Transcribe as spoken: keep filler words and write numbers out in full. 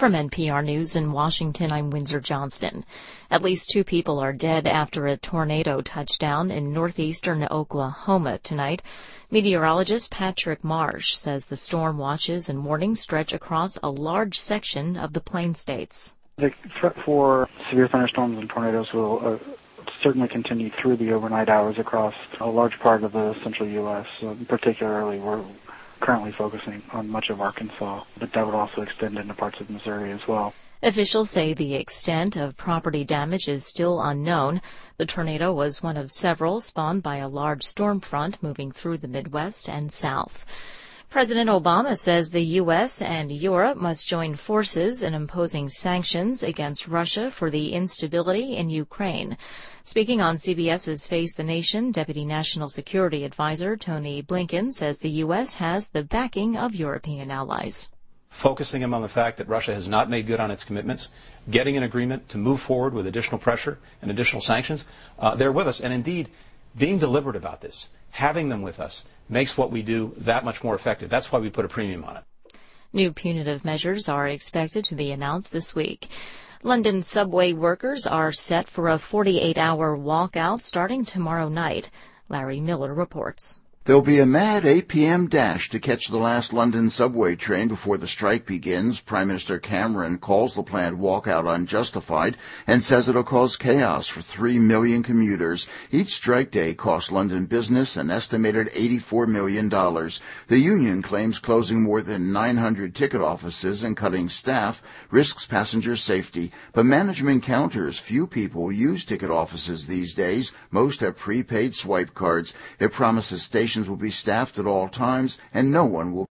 From N P R News in Washington, I'm Windsor Johnston. At least two people are dead after a tornado touched down in northeastern Oklahoma tonight. Meteorologist Patrick Marsh says the storm watches and warnings stretch across a large section of the Plain States. The threat for severe thunderstorms and tornadoes will uh, certainly continue through the overnight hours across a large part of the central U S Uh, particularly, we're currently focusing on much of Arkansas, but that would also extend into parts of Missouri as well. Officials say the extent of property damage is still unknown. The tornado was one of several spawned by a large storm front moving through the Midwest and South. President Obama says the U S and Europe must join forces in imposing sanctions against Russia for the instability in Ukraine. Speaking on CBS's Face the Nation, Deputy National Security Advisor Tony Blinken says the U S has the backing of European allies. Focusing him on the fact that Russia has not made good on its commitments, getting an agreement to move forward with additional pressure and additional sanctions, uh, they're with us. And indeed, being deliberate about this, having them with us, makes what we do that much more effective. That's why we put a premium on it. New punitive measures are expected to be announced this week. London subway workers are set for a forty-eight hour walkout starting tomorrow night. Larry Miller reports. There'll be a mad eight p.m. dash to catch the last London subway train before the strike begins. Prime Minister Cameron calls the planned walkout unjustified and says it'll cause chaos for three million commuters. Each strike day costs London business an estimated eighty-four million dollars. The union claims closing more than nine hundred ticket offices and cutting staff risks passenger safety. But management counters few people use ticket offices these days. Most have prepaid swipe cards. It promises stations will be staffed at all times and no one will